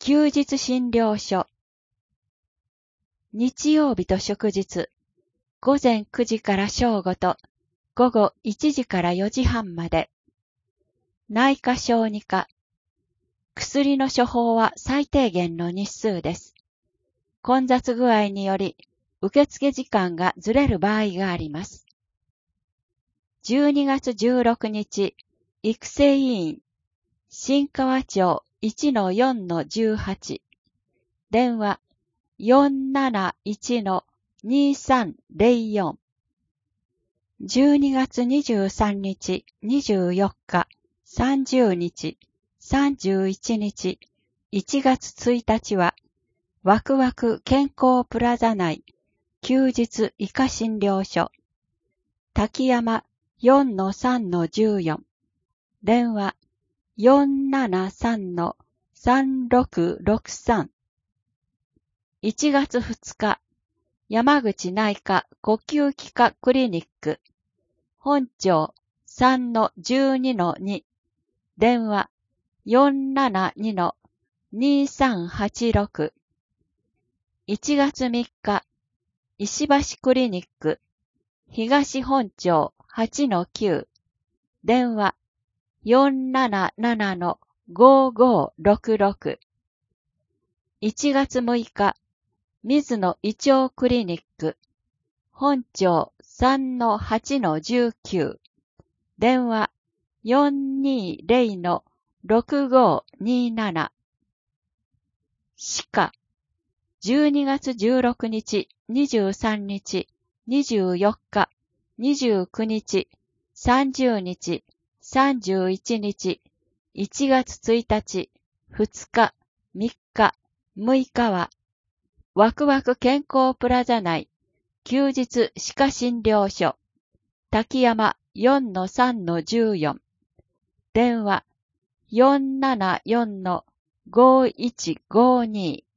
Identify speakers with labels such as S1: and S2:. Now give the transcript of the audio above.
S1: 休日診療所。日曜日と祝日、午前9時から正午と午後1時から4時半まで。内科小児科。薬の処方は最低限の日数です。混雑具合により受付時間がずれる場合があります。12月16日、育成委員、新川町 1-4-18、電話 471-2304。12月23日、24日、30日、31日、1月1日は、ワクワク健康プラザ内、休日医科診療所、滝山 4-3-14、電話 473-3663。1月2日、山口内科呼吸器科クリニック、本町 3-12-2、電話 472-2386。1月3日、石橋クリニック、東本町 8-9、電話 477-5566。1月6日、水野胃腸クリニック、本町 3-8-19、電話 420-6527。歯科、12月16日、23日、24日、29日、30日、31日、1月1日、2日、3日、6日は、ワクワク健康プラザ内、休日歯科診療所、滝山 4-3-14、電話 474-5152。